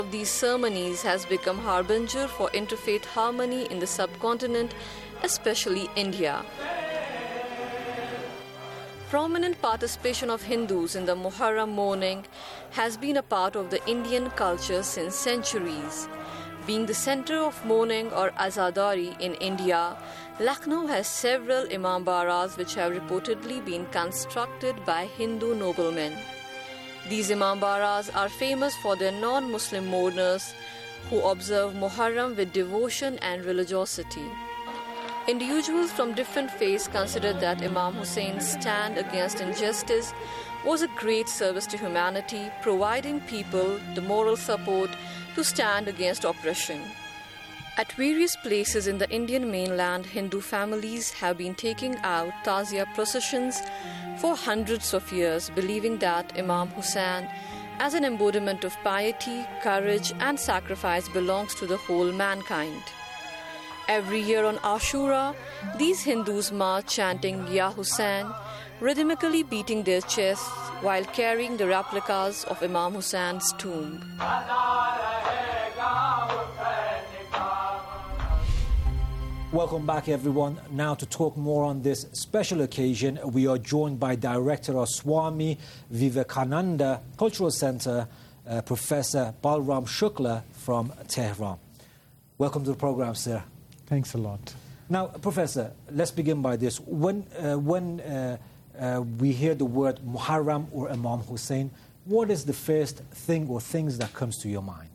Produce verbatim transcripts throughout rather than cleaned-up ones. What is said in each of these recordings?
of these ceremonies has become harbinger for interfaith harmony in the subcontinent, especially India. Prominent participation of Hindus in the Muharram mourning has been a part of the Indian culture since centuries. Being the center of mourning or azadari in India, Lucknow has several imambaras which have reportedly been constructed by Hindu noblemen. These imambaras are famous for their non-Muslim mourners who observe Muharram with devotion and religiosity. Individuals from different faiths consider that Imam Hussein's stand against injustice was a great service to humanity, providing people the moral support to stand against oppression. At various places in the Indian mainland, Hindu families have been taking out Tazia processions for hundreds of years, believing that Imam Hussain, as an embodiment of piety, courage, and sacrifice, belongs to the whole mankind. Every year on Ashura, these Hindus march chanting Ya Hussain, rhythmically beating their chests while carrying the replicas of Imam Hussein's tomb. Welcome back, everyone. Now to talk more on this special occasion, we are joined by Director of Swami Vivekananda Cultural Center, uh, Professor Balram Shukla from Tehran. Welcome to the program, sir. Thanks a lot. Now, Professor, let's begin by this. When, uh, when uh, uh, we hear the word Muharram or Imam Hussein, what is the first thing or things that comes to your mind?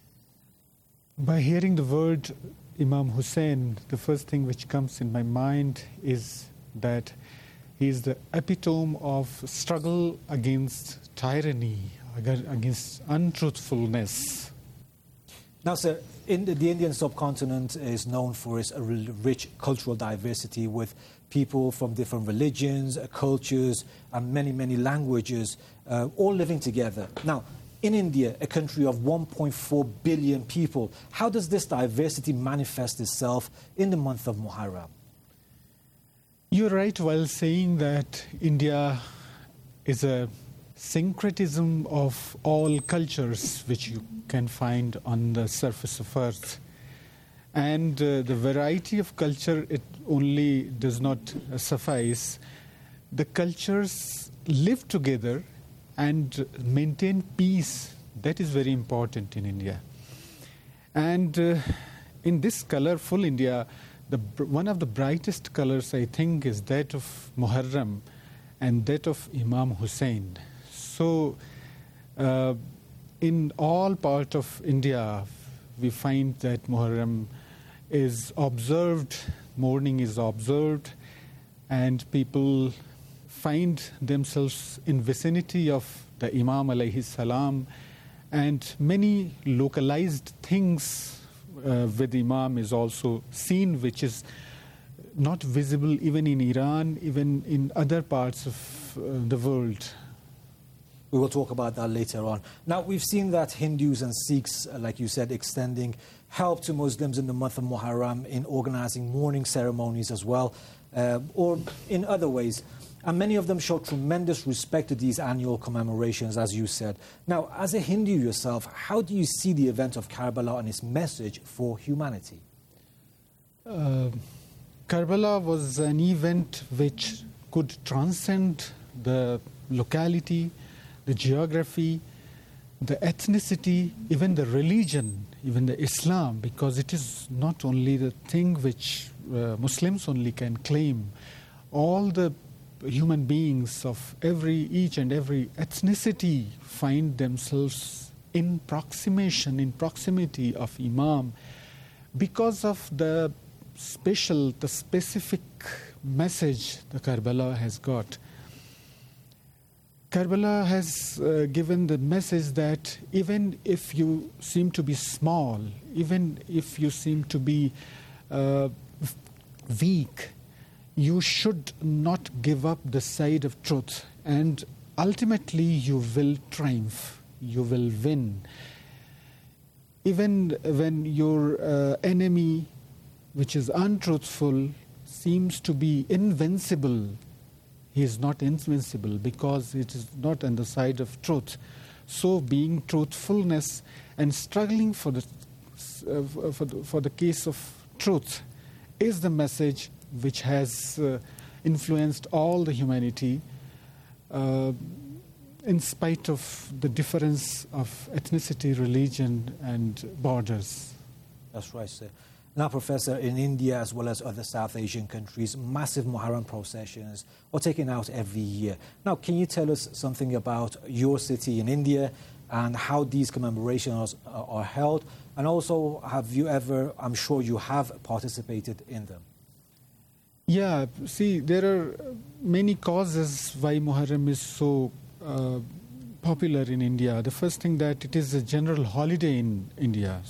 By hearing the word Imam Hussein, the first thing which comes in my mind is that he is the epitome of struggle against tyranny, against untruthfulness. Now, sir, in the, the Indian subcontinent is known for its rich cultural diversity with people from different religions, cultures, and many, many languages, uh, all living together. Now, in India, a country of one point four billion people, how does this diversity manifest itself in the month of Muharram? You're right while saying that India is a syncretism of all cultures which you can find on the surface of earth. And uh, the variety of culture, it only does not uh, suffice. The cultures live together and maintain peace. That is very important in India. And uh, in this colorful India, the, one of the brightest colors, I think, is that of Muharram and that of Imam Hussein. So, uh, in all parts of India, we find that Muharram is observed, mourning is observed, and people find themselves in vicinity of the Imam alayhi salam, and many localized things uh, with Imam is also seen, which is not visible even in Iran, even in other parts of uh, the world. We will talk about that later on. Now, we've seen that Hindus and Sikhs, like you said, extending help to Muslims in the month of Muharram in organizing mourning ceremonies as well, uh, or in other ways. And many of them show tremendous respect to these annual commemorations, as you said. Now, as a Hindu yourself, how do you see the event of Karbala and its message for humanity? Uh, Karbala was an event which could transcend the locality, the geography, the ethnicity, even the religion, even the Islam, because it is not only the thing which uh, Muslims only can claim. All the human beings of every each and every ethnicity find themselves in proximation, in proximity of Imam, because of the special, the specific message the Karbala has got. Karbala has uh, given the message that even if you seem to be small, even if you seem to be uh, weak, you should not give up the side of truth, and ultimately you will triumph, you will win. Even when your uh, enemy, which is untruthful, seems to be invincible, he is not invincible because it is not on the side of truth. So being truthfulness and struggling for the, uh, for the, for the case of truth is the message which has uh, influenced all the humanity uh, in spite of the difference of ethnicity, religion, and borders. That's right, sir. Now, Professor, in India as well as other South Asian countries, massive Muharram processions are taken out every year. Now, can you tell us something about your city in India and how these commemorations are, are held? And also, have you ever, I'm sure you have participated in them? Yeah, see, there are many causes why Muharram is so uh, popular in India. The first thing that it is a general holiday in India.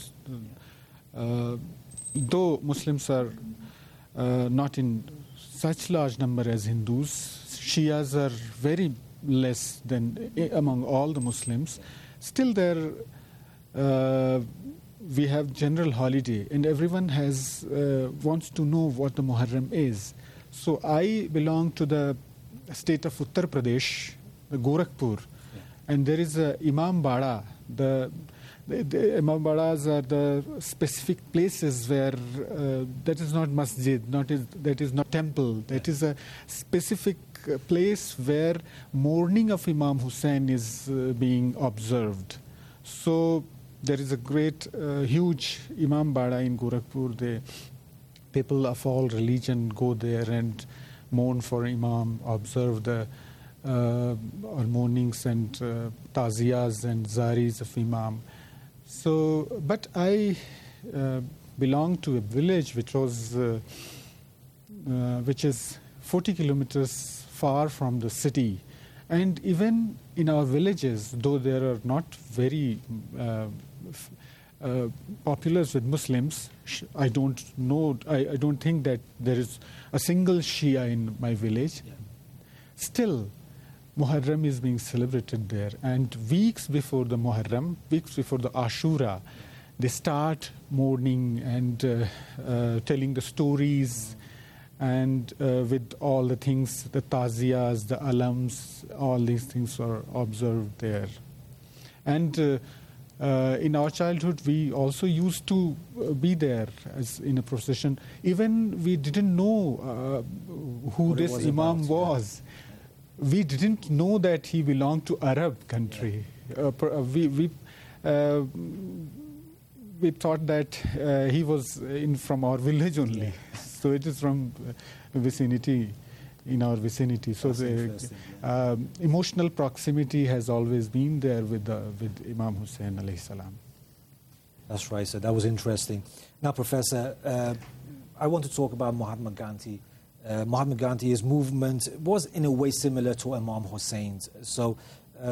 Uh, though Muslims are uh, not in such large number as Hindus, Shias are very less than among all the Muslims. Still there, uh, we have general holiday, and everyone has uh, wants to know what the Muharram is. So I belong to the state of Uttar Pradesh, the Gorakhpur, yeah. And there is a Imam Bada. The, the, the Imam Badas are the specific places where uh, that is not masjid, not is, that is not temple. That yeah. is a specific place where mourning of Imam Hussain is uh, being observed. So there is a great, uh, huge Imam Bada in Gorakhpur. The people of all religion go there and mourn for Imam, observe the uh, or mournings and uh, taziyas and zaris of Imam. So, but I uh, belong to a village which was, uh, uh, which is forty kilometers far from the city. And even in our villages, though there are not very uh, f- uh, populous with Muslims, sh- I don't know, I, I don't think that there is a single Shia in my village. Yeah. Still, Muharram is being celebrated there. And weeks before the Muharram, weeks before the Ashura, they start mourning and uh, uh, telling the stories. And uh, with all the things, the taziyas, the alams, all these things are observed there. And uh, uh, in our childhood, we also used to uh, be there as in a procession. Even we didn't know uh, who what this Imam about, was. Yeah. We didn't know that he belonged to Arab country. Yeah. Uh, we we uh, we thought that uh, he was in from our village only. Yeah. So it is from vicinity, in our vicinity. So the uh, emotional proximity has always been there with uh, with Imam Hussain alayhi salam. That's right, sir. That was interesting. Now, Professor, uh, I want to talk about Mahatma Gandhi. Uh, Mahatma Gandhi's movement was in a way similar to Imam Hussein's. So, uh,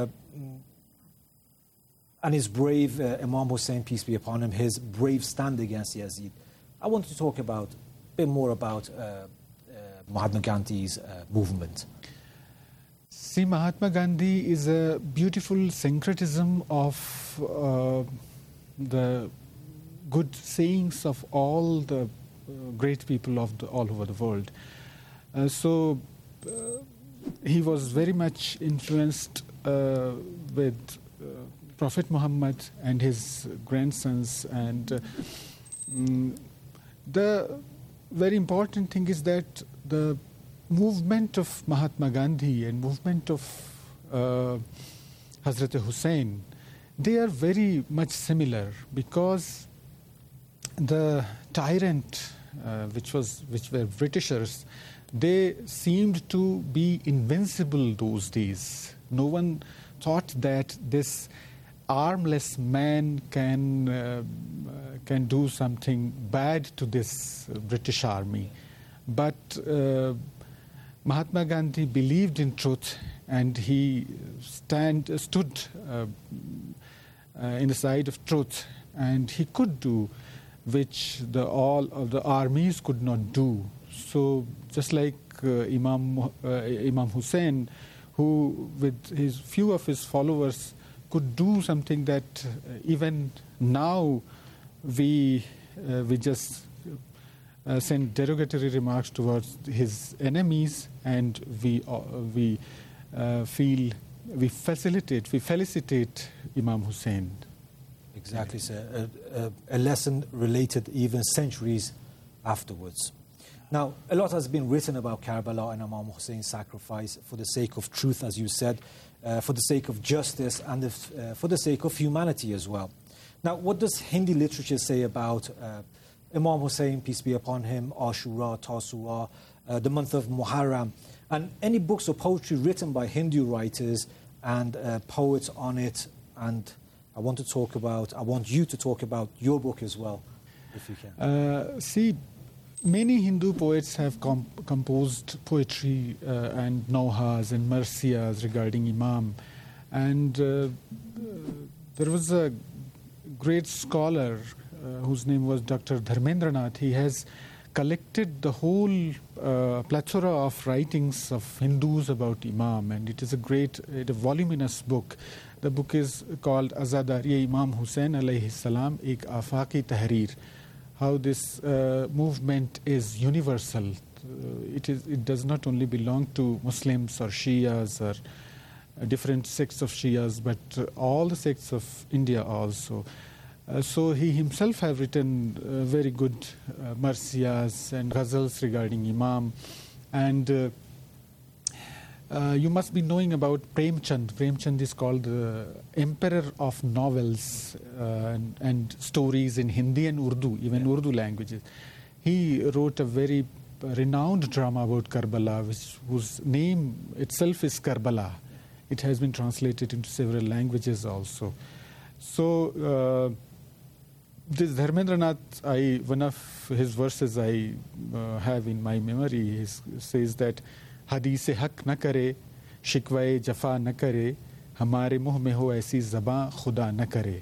and his brave, uh, Imam Hussain, peace be upon him, his brave stand against Yazid. I want to talk about bit more about uh, uh, Mahatma Gandhi's uh, movement. See, Mahatma Gandhi is a beautiful syncretism of uh, the good sayings of all the uh, great people of the, all over the world. Uh, so uh, he was very much influenced uh, with uh, Prophet Muhammad and his grandsons, and uh, mm, the very important thing is that the movement of Mahatma Gandhi and movement of uh, Hazrat Hussain, they are very much similar, because the tyrant, uh, which was which were Britishers, they seemed to be invincible those days. No one thought that this armless man can uh, can do something bad to this uh, British army. But uh, Mahatma Gandhi believed in truth, and he stand, uh, stood uh, uh, in the side of truth, and he could do which the all of the armies could not do. So just like uh, Imam uh, Imam Hussain, who with his few of his followers could do something that uh, even now we uh, we just uh, send derogatory remarks towards his enemies, and we uh, we uh, feel we facilitate, we felicitate Imam Hussein. Exactly, sir. A, a, a lesson related even centuries afterwards. Now, a lot has been written about Karbala and Imam Hussein's sacrifice for the sake of truth, as you said, uh, for the sake of justice, and if, uh, for the sake of humanity as well. Now, what does Hindi literature say about uh, Imam Hussein, peace be upon him, Ashura, Tasu'a, uh, the month of Muharram, and any books or poetry written by Hindu writers and uh, poets on it? And I want to talk about, I want you to talk about your book as well, if you can. Uh, see, many Hindu poets have comp- composed poetry uh, and nohas and marsiyas regarding Imam. And uh, there was a great scholar uh, whose name was Doctor Dharmendranath. He has collected the whole uh, plethora of writings of Hindus about Imam, and it is a great, a voluminous book. The book is called Azadari Imam Hussain alayhi salam, Ek Afaqi Tahrir. How this uh, movement is universal. Uh, it is. It does not only belong to Muslims or Shias or uh, different sects of Shias, but uh, all the sects of India also. Uh, so he himself have written uh, very good uh, marsiyas and ghazals regarding Imam. And uh, uh, you must be knowing about Premchand. Premchand is called the emperor of novels uh, and, and stories in Hindi and Urdu, even yeah. Urdu languages. He wrote a very renowned drama about Karbala, which, whose name itself is Karbala. It has been translated into several languages also. So, uh, this Dharmendranath, I, one of his verses I uh, have in my memory, he says that Hadith-e haq na kare, shikwa-e jafa na kare, hamare muh mein ho aisi zaban khuda na kare.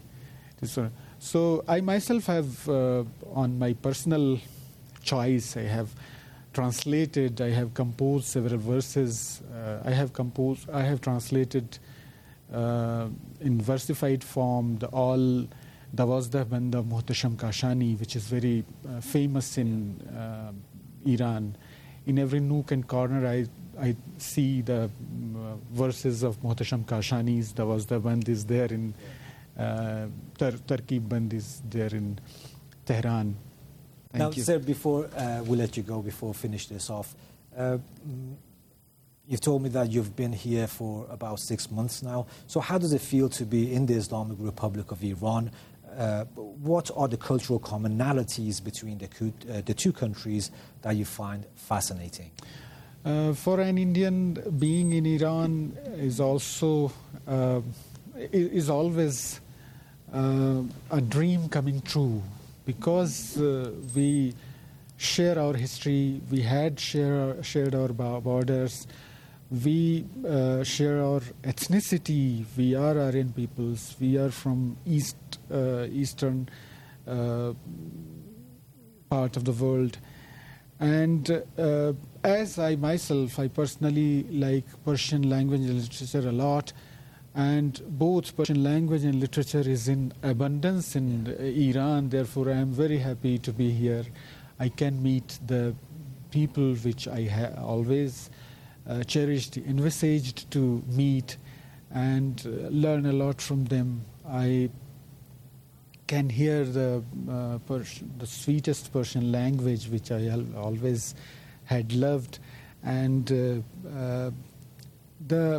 So I myself have, uh, on my personal choice, I have translated, I have composed several verses. Uh, I have composed, I have translated uh, in versified form the all Dawazdah Banda Muhtasham Kashani, which is very uh, famous in uh, Iran. In every nook and corner, I I see the uh, verses of Muhtasham Kashani's. Dawazdah Band is there in uh, Tar- Tarkib Band is there in Tehran. Thank now, you. sir, before uh, we let you go, before we finish this off, uh, you've told me that you've been here for about six months now. So how does it feel to be in the Islamic Republic of Iran? Uh, what are the cultural commonalities between the, uh, the two countries that you find fascinating? Uh, for an Indian, being in Iran is also uh, is always uh, a dream coming true, because uh, we share our history, we had share, shared our borders, we uh, share our ethnicity, we are Aryan peoples, we are from east, uh, eastern uh, part of the world. And uh, as I myself, I personally like Persian language and literature a lot, and both Persian language and literature is in abundance in Iran. Therefore, I am very happy to be here. I can meet the people which I ha- always uh, cherished, envisaged to meet, and uh, learn a lot from them. I can hear the uh, Pers- the sweetest Persian language, which I al- always had loved, and uh, uh, the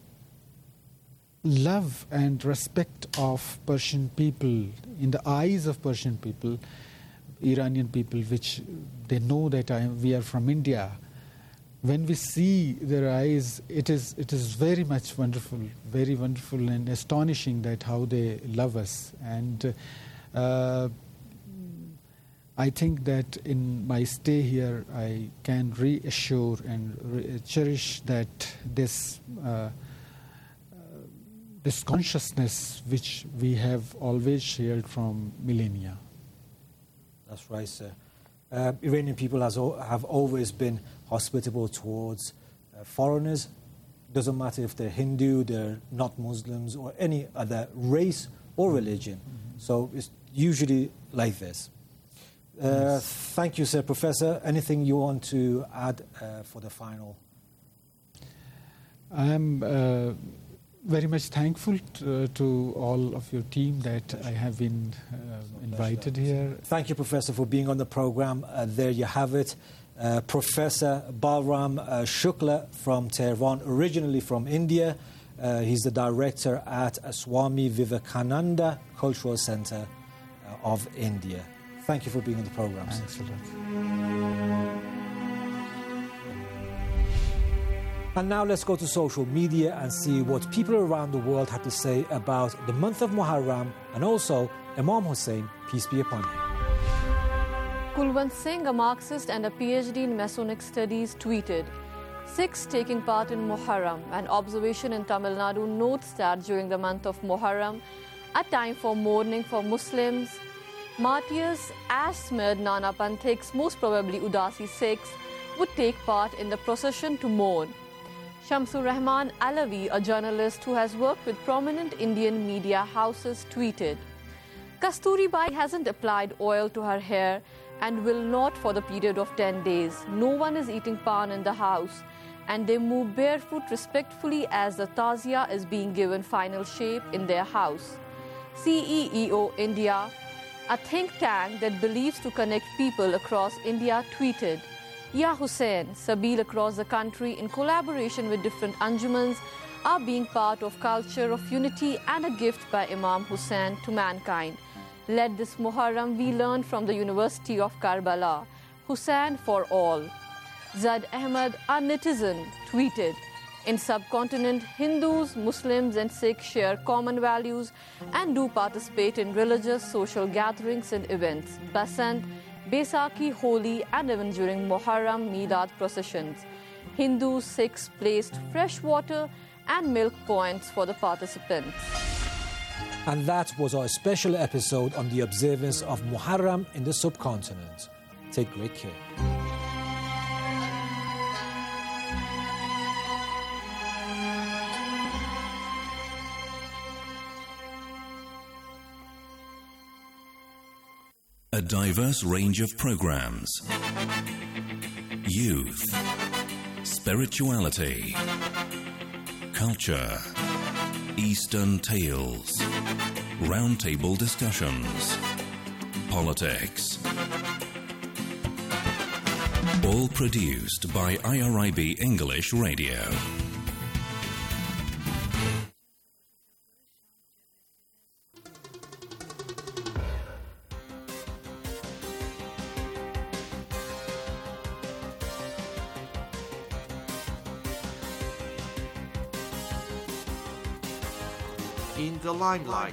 love and respect of Persian people in the eyes of Persian people, Iranian people, which they know that I am, we are from India. When we see their eyes, it is it is very much wonderful, very wonderful and astonishing that how they love us. And uh, I think that in my stay here, I can reassure and re- cherish that this uh, this consciousness which we have always shared from millennia. That's right, sir. Uh, Iranian people has o- have always been hospitable towards uh, foreigners. Doesn't matter if they're Hindu, they're not Muslims, or any other race or religion. Mm-hmm. So it's usually like this. Uh, yes. Thank you, sir. Professor, anything you want to add uh, for the final? I'm uh, very much thankful to, to all of your team that I have been uh, invited here. Thank you, Professor, for being on the program. Uh, there you have it. Uh, Professor Balram uh, Shukla from Tehran, originally from India. Uh, he's the director at Swami Vivekananda Cultural Center uh, of India. Thank you for being on the program. Thanks a lot. And now let's go to social media and see what people around the world have to say about the month of Muharram and also Imam Hussein, peace be upon him. Kulwant Singh, a Marxist and a PhD in Masonic Studies, tweeted, Sikhs taking part in Muharram. An observation in Tamil Nadu notes that during the month of Muharram, a time for mourning for Muslims, martyrs as smeared Nana Panthik's, most probably Udasi Sikhs, would take part in the procession to mourn. Shamsur Rahman Alavi, a journalist who has worked with prominent Indian media houses, tweeted, Kasturi Bai hasn't applied oil to her hair and will not for the period of ten days. No one is eating pan in the house, and they move barefoot respectfully as the tazia is being given final shape in their house. C E E O India, a think tank that believes to connect people across India, tweeted, Ya Hussein, Sabil across the country in collaboration with different Anjumans are being part of culture of unity and a gift by Imam Hussein to mankind. Let this Muharram we learn from the University of Karbala, Hussein for all. Zad Ahmed, a netizen, tweeted, in subcontinent, Hindus, Muslims and Sikhs share common values and do participate in religious, social gatherings and events. Basant, Baisakhi, Holi and even during Muharram Milad processions. Hindus, Sikhs placed fresh water and milk points for the participants. And that was our special episode on the observance of Muharram in the subcontinent. Take great care. A diverse range of programs. Youth, spirituality, culture, Eastern tales, roundtable discussions, politics. All produced by I R I B English Radio. In the limelight.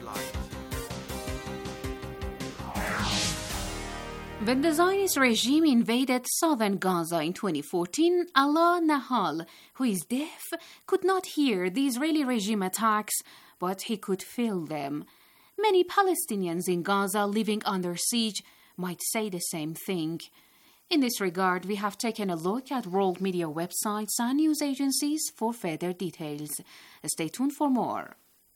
When the Zionist regime invaded southern Gaza in twenty fourteen, Alaa Nahal, who is deaf, could not hear the Israeli regime attacks, but he could feel them. Many Palestinians in Gaza living under siege might say the same thing. In this regard, we have taken a look at world media websites and news agencies for further details. Stay tuned for more.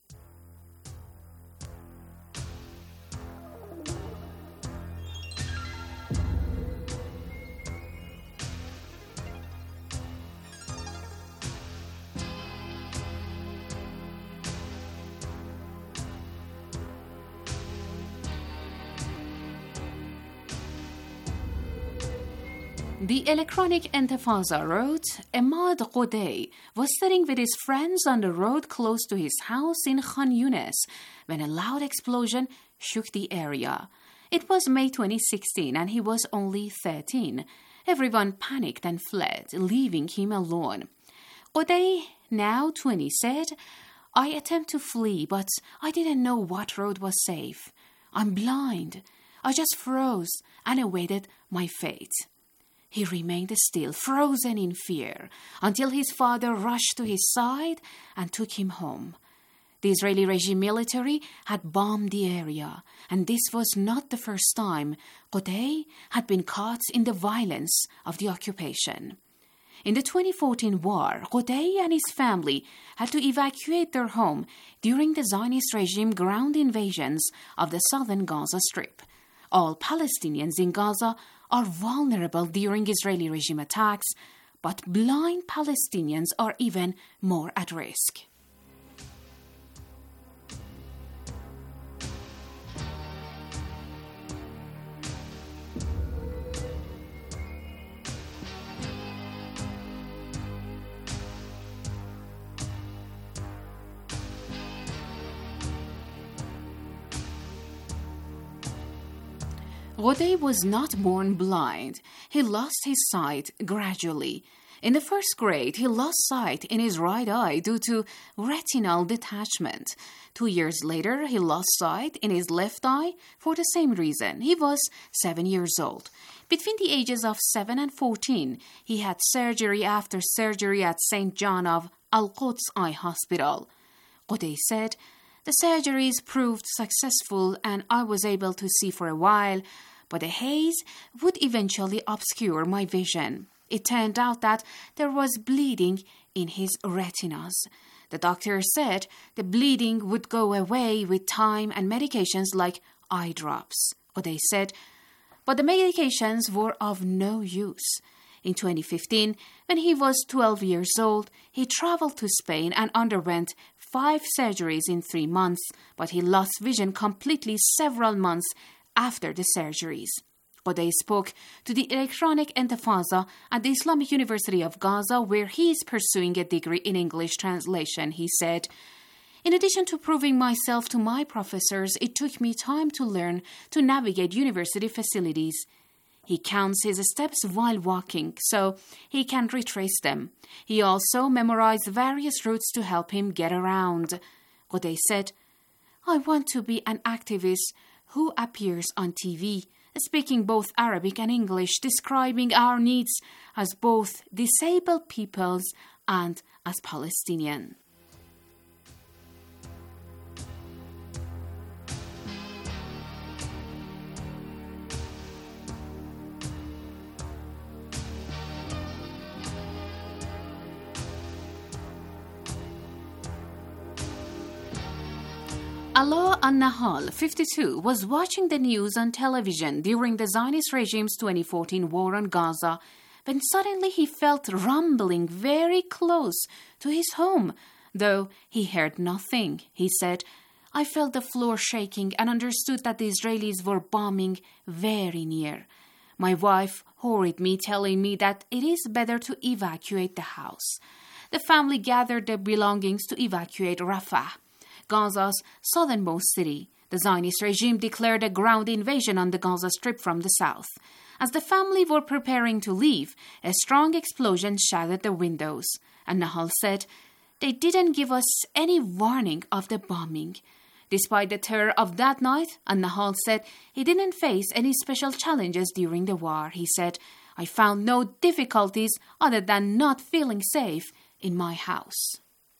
The electronic Intifada wrote, Ahmad Qodai was sitting with his friends on the road close to his house in Khan Yunis when a loud explosion shook the area. It was May twenty sixteen and he was only thirteen. Everyone panicked and fled, leaving him alone. Qodai, now twenty, said, I attempted to flee, but I didn't know what road was safe. I'm blind. I just froze and awaited my fate. He remained still, frozen in fear, until his father rushed to his side and took him home. The Israeli regime military had bombed the area, and this was not the first time Qodai had been caught in the violence of the occupation. In the twenty fourteen war, Qodai and his family had to evacuate their home during the Zionist regime ground invasions of the southern Gaza Strip. All Palestinians in Gaza are vulnerable during Israeli regime attacks, but blind Palestinians are even more at risk. Godey was not born blind. He lost his sight gradually. In the first grade, he lost sight in his right eye due to retinal detachment. Two years later, he lost sight in his left eye for the same reason. He was seven years old. Between the ages of seven and fourteen, he had surgery after surgery at Saint John of Al-Quds Eye Hospital. Godey said, "The surgeries proved successful and I was able to see for a while, but the haze would eventually obscure my vision. It turned out that there was bleeding in his retinas. The doctor said the bleeding would go away with time and medications like eye drops." Godey said, but the medications were of no use. In twenty fifteen, when he was twelve years old, he traveled to Spain and underwent five surgeries in three months, but he lost vision completely several months after the surgeries. Godey spoke to the Electronic Intifada at the Islamic University of Gaza, where he is pursuing a degree in English translation. He said, "In addition to proving myself to my professors, it took me time to learn to navigate university facilities. He counts his steps while walking, so he can retrace them. He also memorized various routes to help him get around." Godey said, "I want to be an activist who appears on T V, speaking both Arabic and English, describing our needs as both disabled peoples and as Palestinian." Alaa An-Nahal, fifty-two, was watching the news on television during the Zionist regime's twenty fourteen war on Gaza when suddenly he felt rumbling very close to his home, though he heard nothing. He said, "I felt the floor shaking and understood that the Israelis were bombing very near. My wife hurried me, telling me that it is better to evacuate the house. The family gathered their belongings to evacuate Rafah, Gaza's southernmost city. The Zionist regime declared a ground invasion on the Gaza Strip from the south. As the family were preparing to leave, a strong explosion shattered the windows." And Nahal said, "They didn't give us any warning of the bombing." Despite the terror of that night, An-Nahal said he didn't face any special challenges during the war. He said, "I found no difficulties other than not feeling safe in my house."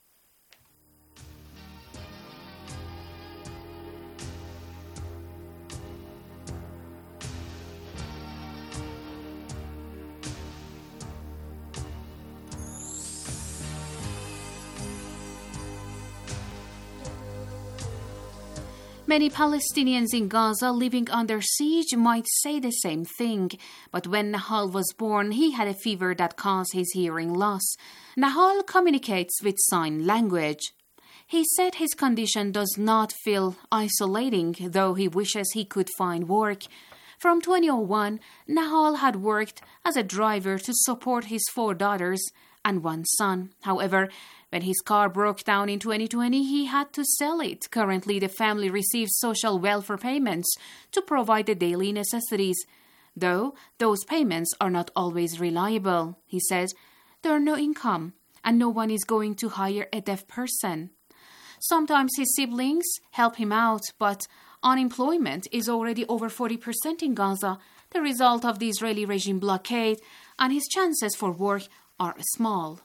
Many Palestinians in Gaza living under siege might say the same thing, but when Nahal was born, he had a fever that caused his hearing loss. Nahal communicates with sign language. He said his condition does not feel isolating, though he wishes he could find work. From twenty oh one, Nahal had worked as a driver to support his four daughters and one son. However, when his car broke down in twenty twenty, he had to sell it. Currently, the family receives social welfare payments to provide the daily necessities, though those payments are not always reliable. He says, "There are no income, and no one is going to hire a deaf person." Sometimes his siblings help him out, but unemployment is already over forty percent in Gaza, the result of the Israeli regime blockade, and his chances for work are small.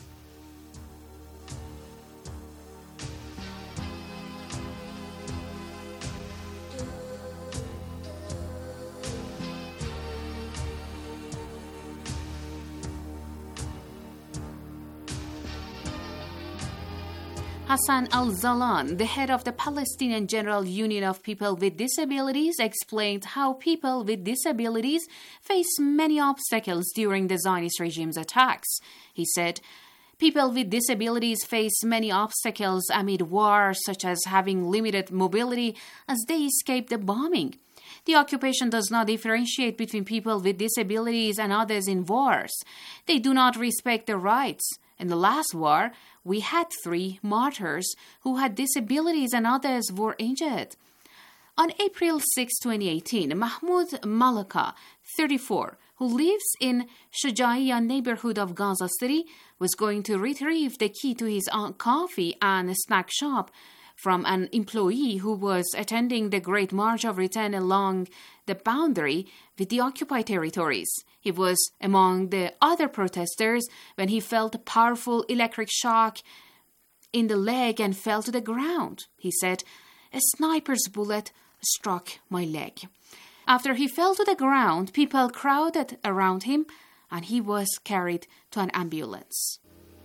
Hassan al-Zalan, the head of the Palestinian General Union of People with Disabilities, explained how people with disabilities face many obstacles during the Zionist regime's attacks. He said, "People with disabilities face many obstacles amid war, such as having limited mobility as they escape the bombing. The occupation does not differentiate between people with disabilities and others in wars. They do not respect their rights. In the last war, we had three martyrs who had disabilities and others were injured." On April sixth, twenty eighteen, Mahmoud Malaka, thirty-four, who lives in Shujaiya neighborhood of Gaza City, was going to retrieve the key to his coffee and snack shop from an employee who was attending the Great March of Return along the boundary with the occupied territories. He was among the other protesters when he felt a powerful electric shock in the leg and fell to the ground. He said, "A sniper's bullet struck my leg." After he fell to the ground, people crowded around him and he was carried to an ambulance.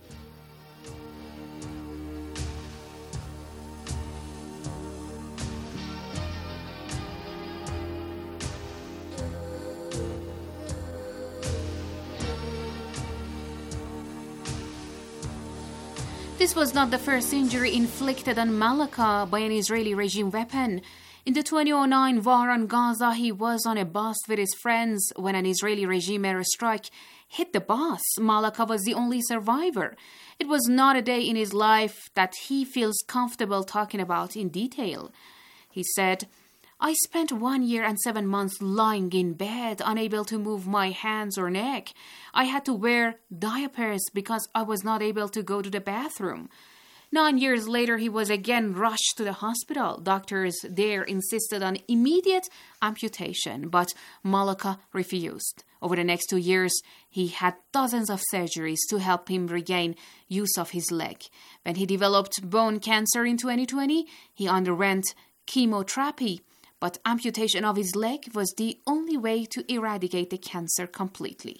This was not the first injury inflicted on Malaka by an Israeli regime weapon. In the twenty oh nine war on Gaza, he was on a bus with his friends when an Israeli regime airstrike hit the bus. Malaka was the only survivor. It was not a day in his life that he feels comfortable talking about in detail. He said, "I spent one year and seven months lying in bed, unable to move my hands or neck. I had to wear diapers because I was not able to go to the bathroom." Nine years later, he was again rushed to the hospital. Doctors there insisted on immediate amputation, but Malaka refused. Over the next two years, he had dozens of surgeries to help him regain use of his leg. When he developed bone cancer in twenty twenty, he underwent chemotherapy, but amputation of his leg was the only way to eradicate the cancer completely.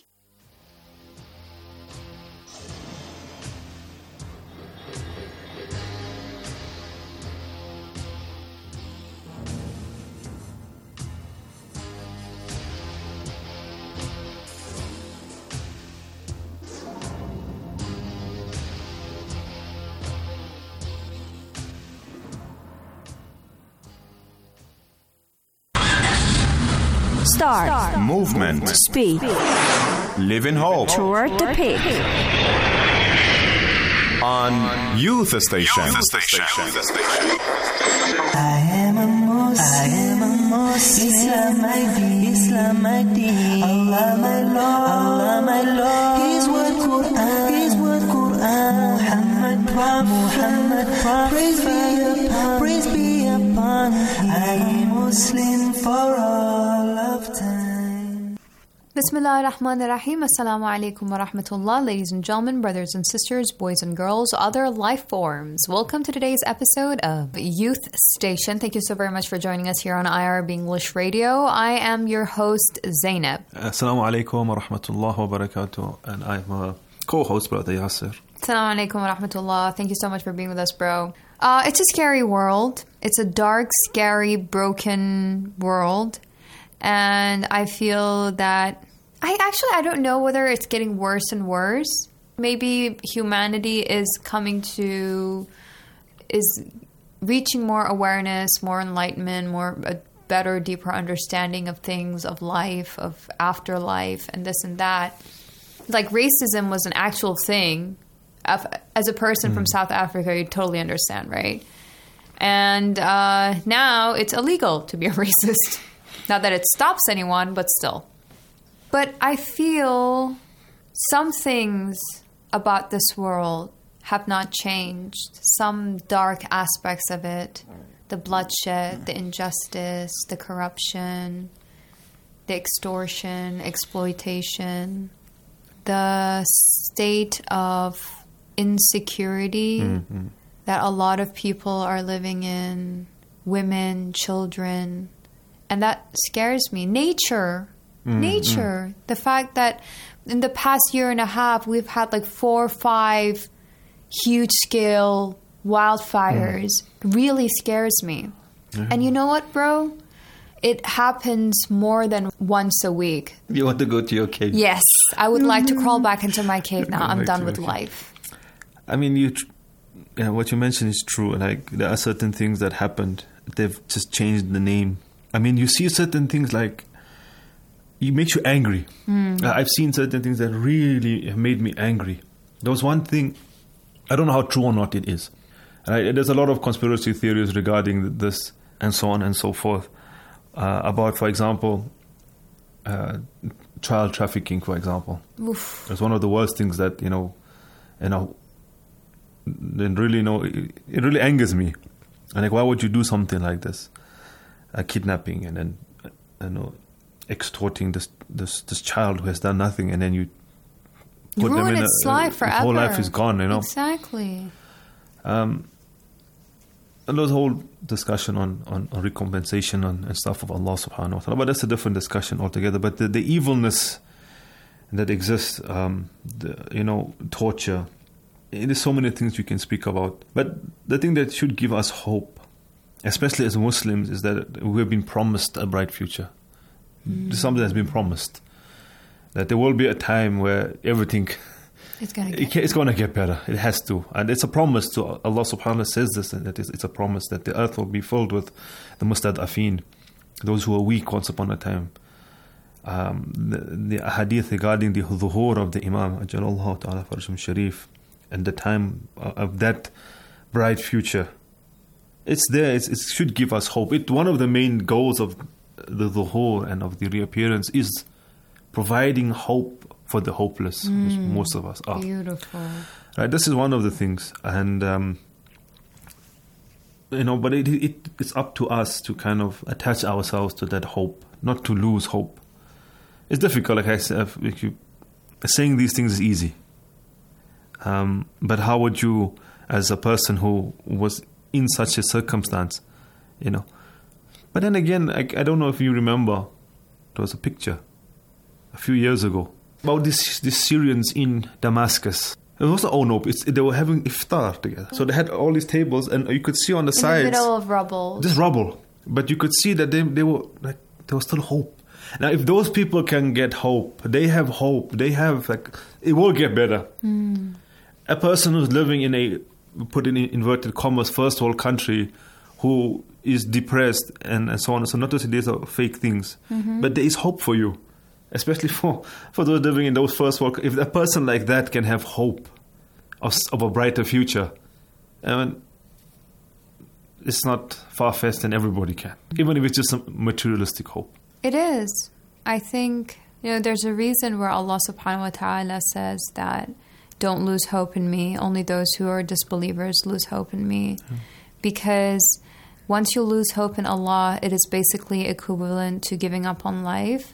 Start. Start. Movement. Speed. Live in hope. Toward the peak. On Youth Station. Youth Station. I am a Muslim. I am a Muslim. Islam my deen. Islam my deen. Allah my Lord. Allah my Lord. His word Quran. His word Quran. Muhammad Prophet. Muhammad Prophet. Praise be upon. Praise be upon. I am Muslim for all of time. Bismillah ar-Rahman ar-Rahim. Assalamu alaikum wa rahmatullah. Ladies and gentlemen, brothers and sisters, boys and girls, other life forms. Welcome to today's episode of Youth Station. Thank you so very much for joining us here on I R B English Radio. I am your host, Zainab. Assalamu alaikum wa rahmatullah wa barakatuh. And I'm a co-host, Brother Yasser. Assalamu alaikum wa rahmatullah. Thank you so much for being with us, bro. Uh, it's a scary world. It's a dark, scary, broken world. And I feel that I actually, I don't know whether it's getting worse and worse. Maybe humanity is coming to, is reaching more awareness, more enlightenment, more a better, deeper understanding of things, of life, of afterlife, and this and that. Like racism was an actual thing. As a person mm. from South Africa, you totally understand, right? And uh, now it's illegal to be a racist. Not that it stops anyone, but still. But I feel some things about this world have not changed. Some dark aspects of it, the bloodshed, the injustice, the corruption, the extortion, exploitation, the state of insecurity mm-hmm. that a lot of people are living in, women, children, and that scares me. Nature, mm-hmm. nature, the fact that in the past year and a half we've had like four or five huge scale wildfires mm-hmm. really scares me. Mm-hmm. And you know what, bro? It happens more than once a week. You want to go to your cave? Yes, I would like to crawl back into my cave now. I'm done with life. I mean, you, yeah, what you mentioned is true. Like, there are certain things that happened. They've just changed the name. I mean, you see certain things like, it makes you angry. Mm. I've seen certain things that really have made me angry. There was one thing, I don't know how true or not it is. Right? There's a lot of conspiracy theories regarding this and so on and so forth. Uh, about, for example, uh, child trafficking, for example. Oof. It's one of the worst things that, you know, you know, and really, you know, it, it really angers me. And like, why would you do something like this? Uh, kidnapping and then, you know, extorting this, this this child who has done nothing, and then you put you them in its a, life uh, forever. His whole life is gone, you know. Exactly. Um, and there's a whole discussion on, on, on recompensation and, and stuff of Allah subhanahu wa ta'ala, but that's a different discussion altogether. But the, the evilness that exists, um, the, you know, torture, there's so many things you can speak about. But the thing that should give us hope, especially as Muslims, is that we have been promised a bright future. Mm. This is something that's been promised. That there will be a time where everything... It's going to get it, it's going to get better. It has to. And it's a promise to Allah subhanahu wa ta'ala says this, that it's, it's a promise that the earth will be filled with the mustad'afeen, those who are weak once upon a time. Um, the, the hadith regarding the dhuhur of the Imam, Ajalallahu ta'ala farjum sharif, and the time of that bright future. It's there. It's, it should give us hope. It, one of the main goals of the dhuhur and of the reappearance is providing hope for the hopeless, mm, which most of us are. Beautiful. Right, this is one of the things, and um, you know, but it, it it's up to us to kind of attach ourselves to that hope, not to lose hope. It's difficult, like I said. If you, saying these things is easy, um, but how would you, as a person who was in such a circumstance, you know? But then again, I, I don't know if you remember, there was a picture a few years ago about these these Syrians in Damascus. It was oh no, it's, they were having iftar together. So they had all these tables, and you could see on the in sides, in the middle of rubble, just rubble. But you could see that they they were like there was still hope. Now, if those people can get hope, they have hope. They have like it will get better. Mm. A person who's living in a put in inverted commas first world country, who is depressed and, and so on. So not to say these are fake things, mm-hmm. but there is hope for you. Especially for, for those living in those first world, if a person like that can have hope of, of a brighter future, I mean, it's not far-fetched and everybody can, even if it's just some materialistic hope. It is. I think, you know, there's a reason where Allah subhanahu wa ta'ala says that don't lose hope in me, only those who are disbelievers lose hope in me. Mm. Because once you lose hope in Allah, it is basically equivalent to giving up on life.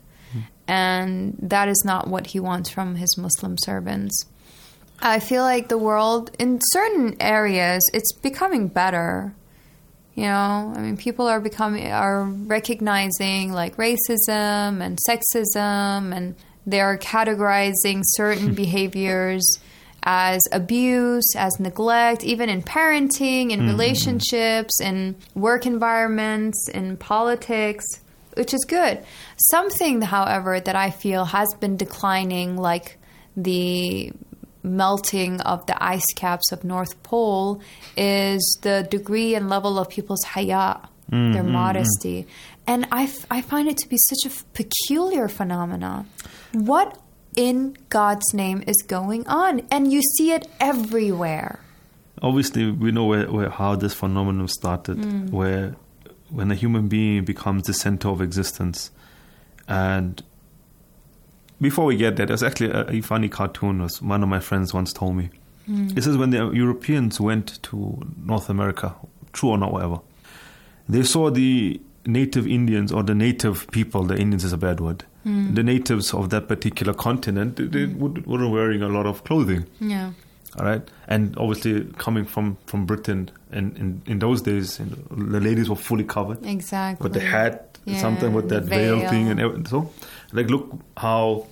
And that is not what he wants from his Muslim servants. I feel like the world, in certain areas, it's becoming better. You know, I mean, people are becoming, are recognizing like racism and sexism, and they are categorizing certain behaviors as abuse, as neglect, even in parenting, in mm-hmm. relationships, in work environments, in politics, which is good. Something, however, that I feel has been declining, like the melting of the ice caps of North Pole, is the degree and level of people's haya, mm-hmm. their modesty. And I, f- I find it to be such a f- peculiar phenomenon. What in God's name is going on? And you see it everywhere. Obviously, we know where, where how this phenomenon started, mm. where when a human being becomes the center of existence. And before we get there, there's actually a, a funny cartoon was one of my friends once told me. Mm. This is when the Europeans went to North America, true or not, whatever. They saw the native Indians, or the native people, the Indians is a bad word, mm. the natives of that particular continent, they, they mm. weren't wearing a lot of clothing. Yeah. All right. And obviously coming from, from Britain, and in, in those days, you know, the ladies were fully covered. Exactly. With the hat, yeah, something with that veil. veil thing and everything. So, like, look how,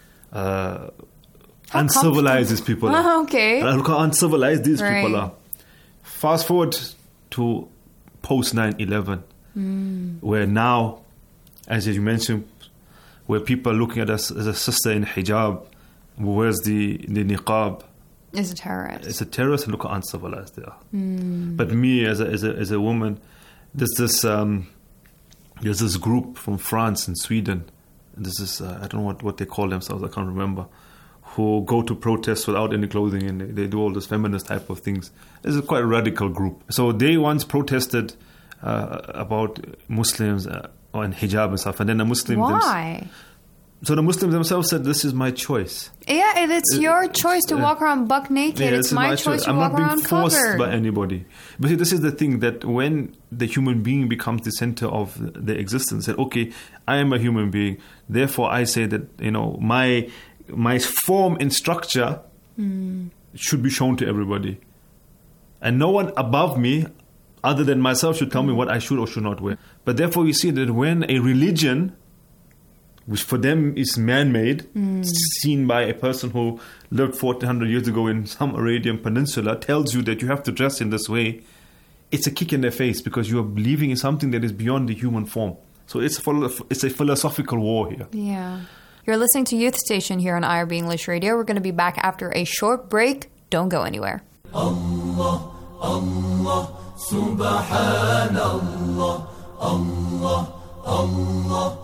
uh, how uncivilized these people are. Oh, okay. Uh, look how uncivilized these right. people are. Fast forward to post nine eleven, mm. where now, as you mentioned, where people are looking at us as a sister in hijab, who wears the, the niqab, is a terrorist. It's a terrorist, and look how uncivilized they are. Mm. But me, as a, as a as a woman, there's this um, there's this group from France and Sweden. This is uh, I don't know what, what they call themselves. I can't remember. Who go to protests without any clothing, and they, they do all this feminist type of things. This is quite a radical group. So they once protested uh, about Muslims uh, and hijab and stuff. And then the Muslims... Why? Them, so the Muslims themselves said, this is my choice. Yeah, and it's your choice to walk around buck naked. Yeah, it's my, my choice, choice to I'm walk around around covered. I'm not being forced covered. by anybody. But see, this is the thing, that when the human being becomes the center of the existence, that, okay, I am a human being, therefore I say that, you know, my my form and structure mm. should be shown to everybody. And no one above me, other than myself, should tell mm. me what I should or should not wear. But therefore you see that when a religion, which for them is man-made, mm. seen by a person who lived fourteen hundred years ago in some Arabian peninsula, tells you that you have to dress in this way, it's a kick in the face, because you are believing in something that is beyond the human form. So it's a, it's a philosophical war here. Yeah. You're listening to Youth Station here on I R B English Radio. We're going to be back after a short break. Don't go anywhere. Allah, Allah, Subhanallah, Allah, Allah.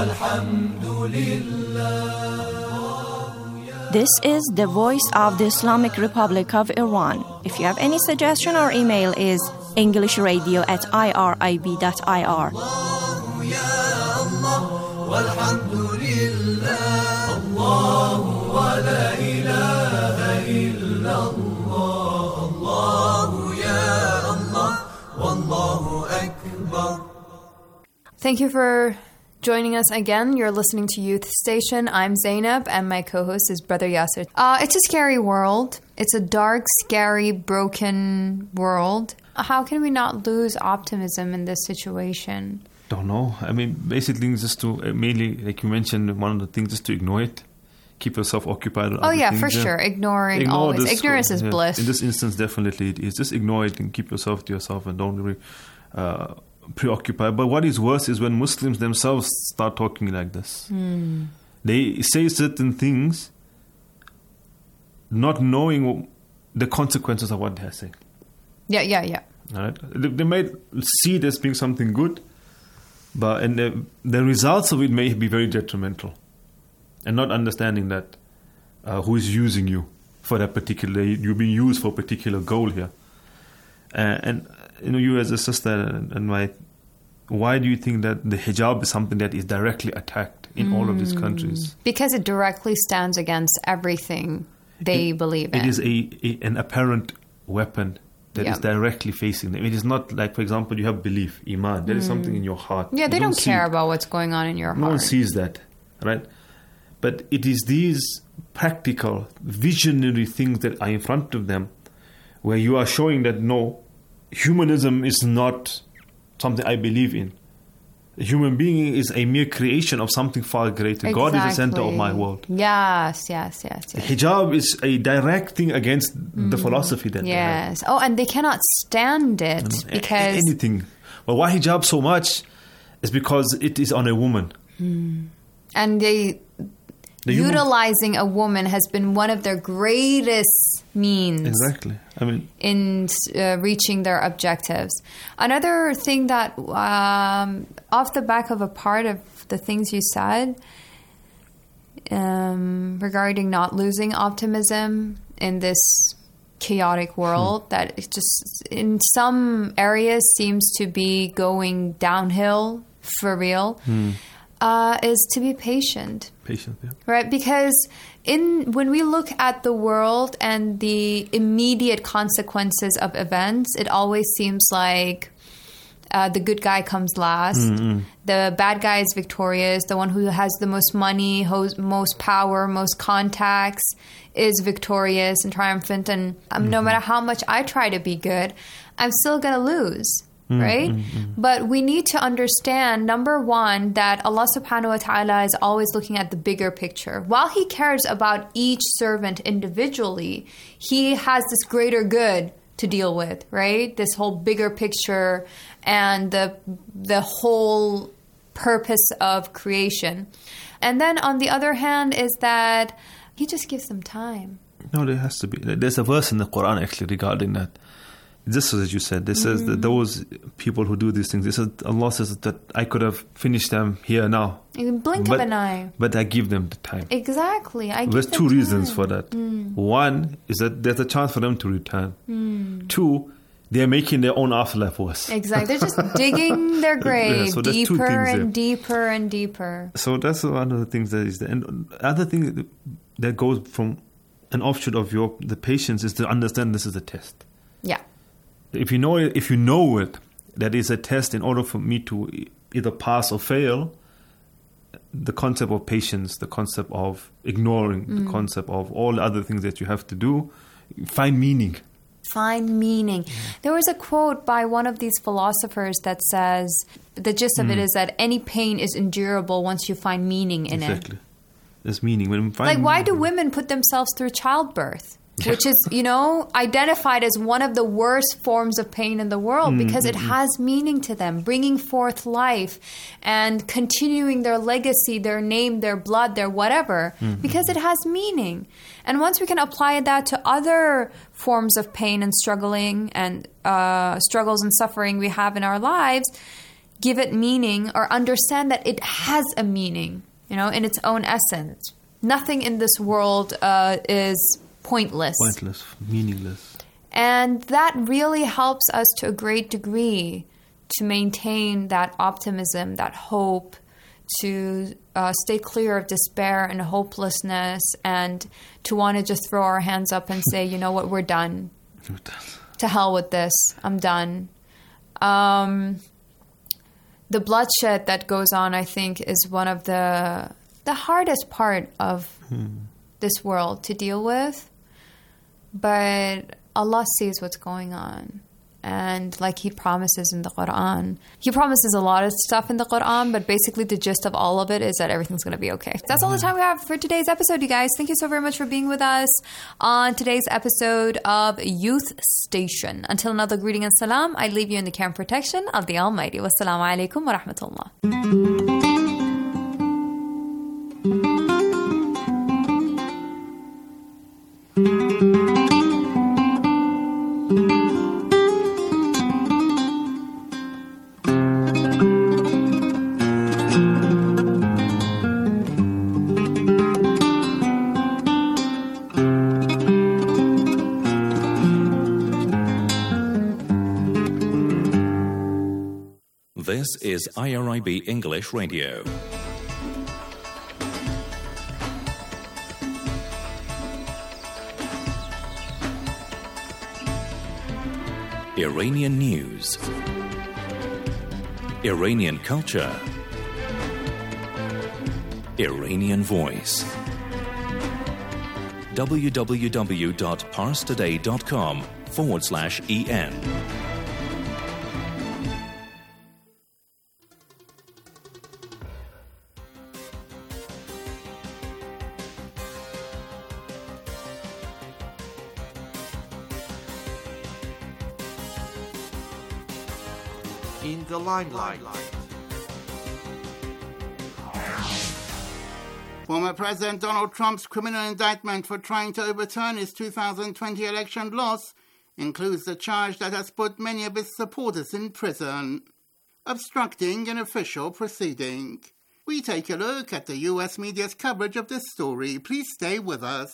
This is the voice of the Islamic Republic of Iran. If you have any suggestion, our email is englishradio at irib dot I R. Thank you for joining us again. You're listening to Youth Station. I'm Zainab, and my co-host is Brother Yasser. Uh, it's a scary world. It's a dark, scary, broken world. How can we not lose optimism in this situation? Don't know. I mean, basically, just to uh, mainly, like you mentioned, one of the things is to ignore it. Keep yourself occupied. Oh yeah, things. for sure. Ignoring ignore always. This, Ignorance is yeah. bliss. In this instance, definitely it is. Just ignore it and keep yourself to yourself, and don't really uh, preoccupy. But what is worse is when Muslims themselves start talking like this. Mm. They say certain things, not knowing the consequences of what they're saying. Yeah, yeah, yeah. All right. They, they might see it as being something good, but and the, the results of it may be very detrimental. And not understanding that uh, who is using you for that particular, you're being used for a particular goal here. Uh, and you know, you as a sister and, and my, why do you think that the hijab is something that is directly attacked in mm. all of these countries? Because it directly stands against everything they it, believe in. It is a, a an apparent weapon that yep. is directly facing them. It is not like, for example, you have belief, iman. There mm. is something in your heart. Yeah, they you don't, don't care it. about what's going on in your no heart. No one sees that, right? But it is these practical, visionary things that are in front of them where you are showing that, no, humanism is not something I believe in. A human being is a mere creation of something far greater. Exactly. God is the center of my world. Yes, yes, yes, yes. Hijab is a direct thing against mm. the philosophy that yes. they have. Yes. Oh, and they cannot stand it and because... Anything. Well, why hijab so much is because it is on a woman. Mm. And they... The utilizing human, a woman has been one of their greatest means. Exactly. I mean, in uh, reaching their objectives. Another thing that, um, off the back of a part of the things you said, um, regarding not losing optimism in this chaotic world, hmm. that it just in some areas seems to be going downhill for real. Hmm. Uh, is to be patient. Patient, yeah. Right? Because in when we look at the world and the immediate consequences of events, it always seems like uh, the good guy comes last. Mm-hmm. The bad guy is victorious. The one who has the most money, host, most power, most contacts is victorious and triumphant. And um, mm-hmm. no matter how much I try to be good, I'm still going to lose. Right? Mm-hmm. But we need to understand, number one, that Allah subhanahu wa ta'ala is always looking at the bigger picture. While He cares about each servant individually, He has this greater good to deal with, right? This whole bigger picture and the the whole purpose of creation. And then on the other hand is that He just gives them time. No, there has to be. There's a verse in the Quran actually regarding that. Just as you said, it says mm-hmm. that those people who do these things, it says, Allah says that I could have finished them here now. In blink but, of an eye. But I give them the time. Exactly. I There's give them two time. reasons for that. Mm. One is that there's a chance for them to return. Mm. Two, they're making their own afterlife worse. Exactly. They're just digging their grave Yeah, so there's two deeper things there. and deeper and deeper. So that's one of the things that is there. And other thing that goes from an offshoot of your the patience is to understand this is a test. Yeah. If you know it, if you know it, that is a test in order for me to either pass or fail, the concept of patience, the concept of ignoring, Mm. the concept of all the other things that you have to do, find meaning. Find meaning. There was a quote by one of these philosophers that says, the gist of it Mm. is that any pain is endurable once you find meaning in Exactly. it. There's meaning. When we find Like, why do meaning- women put themselves through childbirth? Which is, you know, identified as one of the worst forms of pain in the world Mm, because it mm, mm. has meaning to them, bringing forth life and continuing their legacy, their name, their blood, their whatever, Mm, because it has meaning. And once we can apply that to other forms of pain and struggling and uh, struggles and suffering we have in our lives, give it meaning or understand that it has a meaning, you know, in its own essence. Nothing in this world uh, is pointless. Pointless, meaningless. And that really helps us to a great degree to maintain that optimism, that hope, to uh, stay clear of despair and hopelessness, and to want to just throw our hands up and say, you know what, we're done. To hell with this. I'm done. Um, the bloodshed that goes on, I think, is one of the the hardest part of Hmm. this world to deal with. But Allah sees what's going on. And like He promises in the Quran, He promises a lot of stuff in the Quran, but basically the gist of all of it is that everything's going to be okay. That's all the time we have for today's episode, you guys. Thank you so very much for being with us on today's episode of Youth Station. Until another greeting and salam, I leave you in the care and protection of the Almighty. Wassalamu alaikum wa rahmatullah. This is I R I B English Radio. Iranian news, Iranian culture, Iranian voice. www.parstoday.com forward slash EN. In the limelight. Former President Donald Trump's criminal indictment for trying to overturn his two thousand twenty election loss includes the charge that has put many of his supporters in prison, obstructing an official proceeding. We take a look at the U S media's coverage of this story. Please stay with us.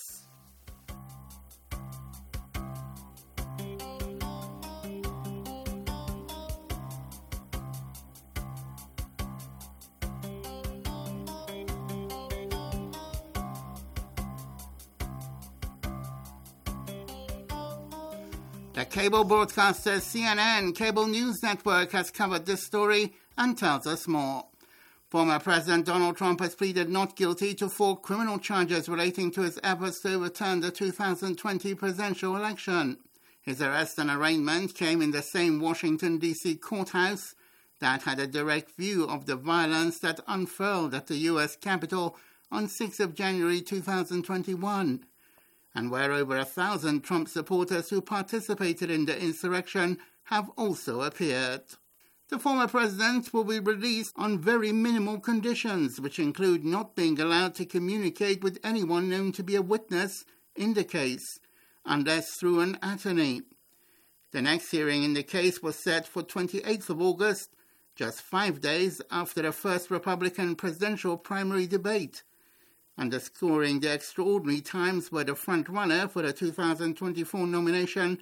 The cable broadcaster C N N Cable News Network has covered this story and tells us more. Former President Donald Trump has pleaded not guilty to four criminal charges relating to his efforts to overturn the two thousand twenty presidential election. His arrest and arraignment came in the same Washington, D C courthouse that had a direct view of the violence that unfurled at the U S Capitol on sixth of January two thousand twenty-one. And where over a thousand Trump supporters who participated in the insurrection have also appeared. The former president will be released on very minimal conditions, which include not being allowed to communicate with anyone known to be a witness in the case, unless through an attorney. The next hearing in the case was set for twenty-eighth of August, just five days after the first Republican presidential primary debate, underscoring the extraordinary times where the front-runner for the two thousand twenty-four nomination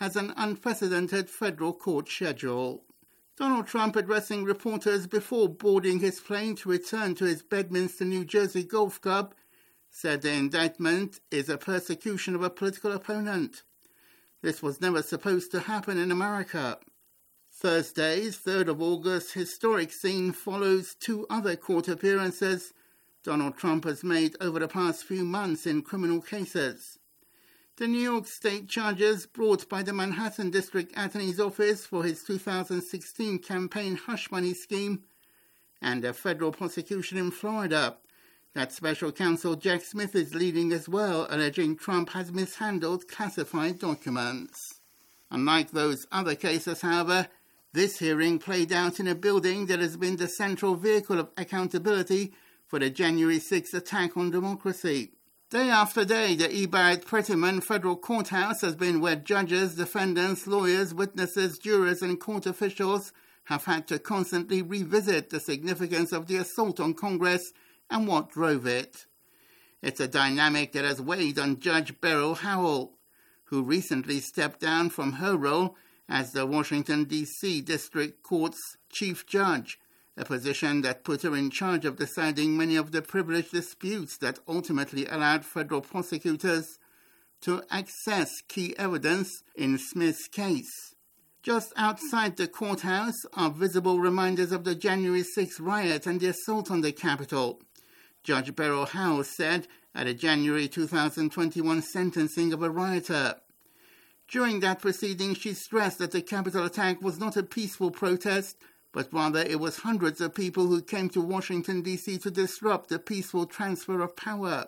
has an unprecedented federal court schedule. Donald Trump, addressing reporters before boarding his plane to return to his Bedminster, New Jersey golf club, said the indictment is a persecution of a political opponent. This was never supposed to happen in America. Thursday's third of August historic scene follows two other court appearances Donald Trump has made over the past few months in criminal cases. The New York State charges brought by the Manhattan District Attorney's Office for his two thousand sixteen campaign hush money scheme, and a federal prosecution in Florida that special counsel Jack Smith is leading as well, alleging Trump has mishandled classified documents. Unlike those other cases, however, this hearing played out in a building that has been the central vehicle of accountability for the January sixth attack on democracy. Day after day, the E. Barrett Prettyman Federal Courthouse has been where judges, defendants, lawyers, witnesses, jurors, and court officials have had to constantly revisit the significance of the assault on Congress and what drove it. It's a dynamic that has weighed on Judge Beryl Howell, who recently stepped down from her role as the Washington, D C District Court's Chief Judge, a position that put her in charge of deciding many of the privileged disputes that ultimately allowed federal prosecutors to access key evidence in Smith's case. Just outside the courthouse are visible reminders of the January sixth riot and the assault on the Capitol. Judge Beryl Howell said at a January two thousand twenty-one sentencing of a rioter. During that proceeding, she stressed that the Capitol attack was not a peaceful protest, but rather it was hundreds of people who came to Washington, D C to disrupt the peaceful transfer of power.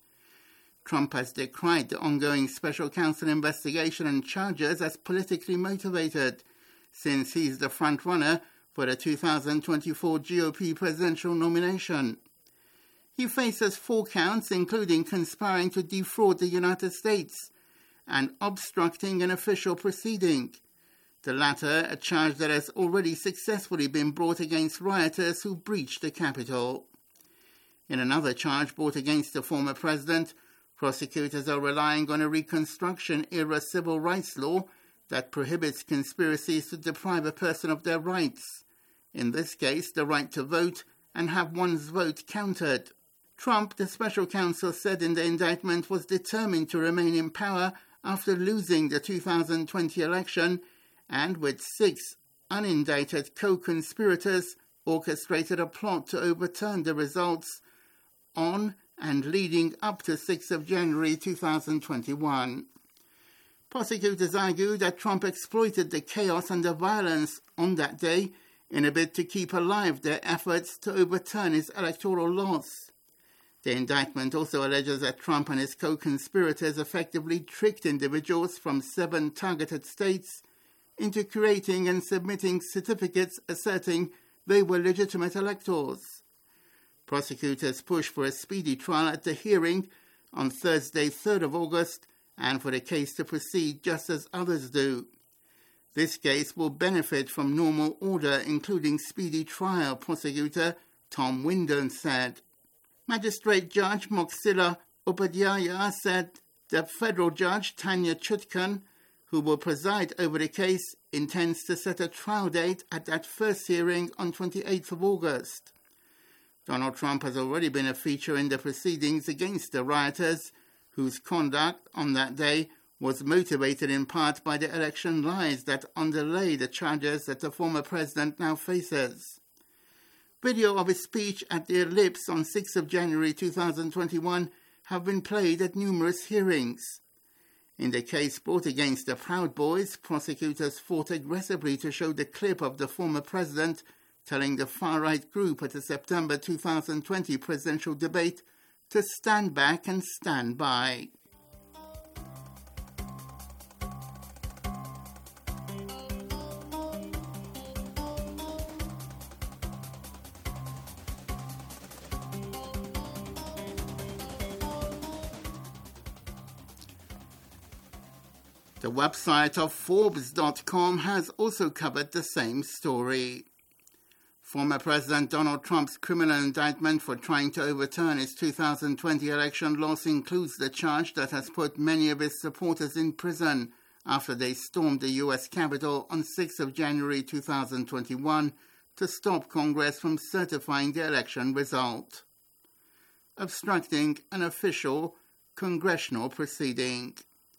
Trump has decried the ongoing special counsel investigation and charges as politically motivated, since he's the front-runner for the two thousand twenty-four G O P presidential nomination. He faces four counts, including conspiring to defraud the United States and obstructing an official proceeding, the latter a charge that has already successfully been brought against rioters who breached the Capitol. In another charge brought against the former president, prosecutors are relying on a Reconstruction-era civil rights law that prohibits conspiracies to deprive a person of their rights, in this case the right to vote and have one's vote counted. Trump, the special counsel said in the indictment, was determined to remain in power after losing the two thousand twenty election and, with six unindicted co-conspirators, orchestrated a plot to overturn the results on and leading up to the sixth of January two thousand twenty-one. Prosecutors argue that Trump exploited the chaos and the violence on that day in a bid to keep alive their efforts to overturn his electoral loss. The indictment also alleges that Trump and his co-conspirators effectively tricked individuals from seven targeted states into creating and submitting certificates asserting they were legitimate electors. Prosecutors push for a speedy trial at the hearing on Thursday, third of August, and for the case to proceed just as others do. This case will benefit from normal order, including speedy trial, prosecutor Tom Wyndon said. Magistrate Judge Moxila Upadhyaya said the federal judge Tanya Chutkan, who will preside over the case, intends to set a trial date at that first hearing on twenty-eighth of August. Donald Trump has already been a feature in the proceedings against the rioters, whose conduct on that day was motivated in part by the election lies that underlay the charges that the former president now faces. Video of his speech at the Ellipse on sixth of January two thousand twenty-one have been played at numerous hearings. In the case brought against the Proud Boys, prosecutors fought aggressively to show the clip of the former president telling the far-right group at the September two thousand twenty presidential debate to stand back and stand by. The website of Forbes dot com has also covered the same story. Former President Donald Trump's criminal indictment for trying to overturn his two thousand twenty election loss includes the charge that has put many of his supporters in prison after they stormed the U S Capitol on sixth of January two thousand twenty-one to stop Congress from certifying the election result, obstructing an official congressional proceeding.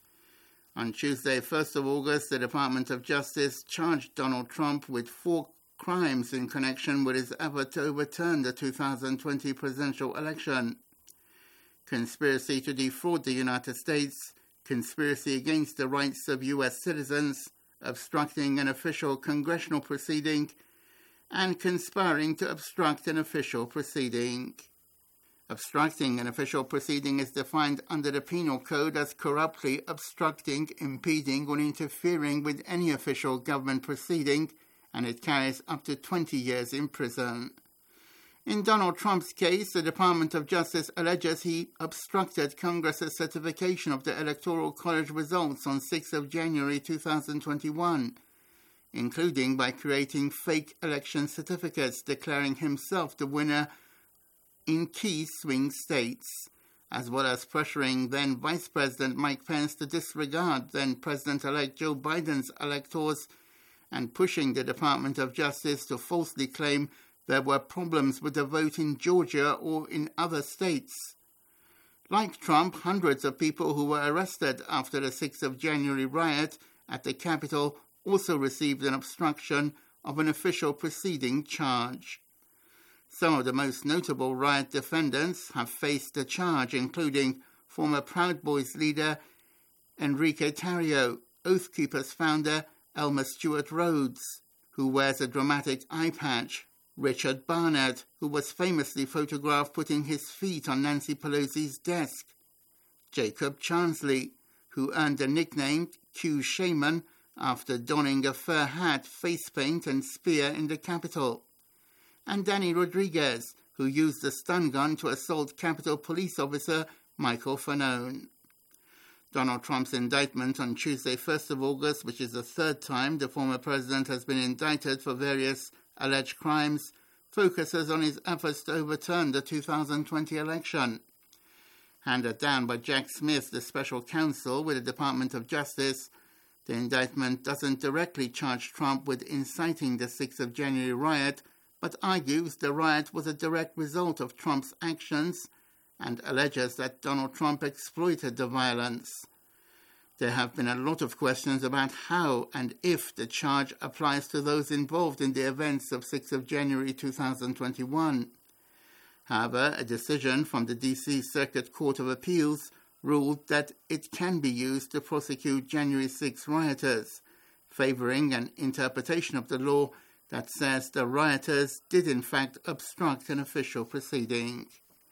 On Tuesday, first of August, the Department of Justice charged Donald Trump with four crimes in connection with his effort to overturn the two thousand twenty presidential election: conspiracy to defraud the United States, conspiracy against the rights of U S citizens, obstructing an official congressional proceeding, and conspiring to obstruct an official proceeding. Obstructing an official proceeding is defined under the Penal Code as corruptly obstructing, impeding, or interfering with any official government proceeding, and it carries up to twenty years in prison. In Donald Trump's case, the Department of Justice alleges he obstructed Congress's certification of the Electoral College results on sixth of January two thousand twenty-one, including by creating fake election certificates declaring himself the winner in key swing states, as well as pressuring then Vice President Mike Pence to disregard then President-elect Joe Biden's electors, and pushing the Department of Justice to falsely claim there were problems with the vote in Georgia or in other states. Like Trump, hundreds of people who were arrested after the sixth of January riot at the Capitol also received an obstruction of an official proceeding charge. Some of the most notable riot defendants have faced the charge, including former Proud Boys leader Enrique Tarrio, Oath Keepers founder Elmer Stewart Rhodes, who wears a dramatic eye patch, Richard Barnett, who was famously photographed putting his feet on Nancy Pelosi's desk, Jacob Chansley, who earned the nickname Q Shaman after donning a fur hat, face paint, and spear in the Capitol, and Danny Rodriguez, who used a stun gun to assault Capitol Police Officer Michael Fanone. Donald Trump's indictment on Tuesday, first of August, which is the third time the former president has been indicted for various alleged crimes, focuses on his efforts to overturn the two thousand twenty election. Handed down by Jack Smith, the special counsel with the Department of Justice, the indictment doesn't directly charge Trump with inciting the sixth of January riot, but argues the riot was a direct result of Trump's actions and alleges that Donald Trump exploited the violence. There have been a lot of questions about how and if the charge applies to those involved in the events of sixth of January two thousand twenty-one. However, a decision from the D C Circuit Court of Appeals ruled that it can be used to prosecute January sixth rioters, favoring an interpretation of the law that says the rioters did in fact obstruct an official proceeding.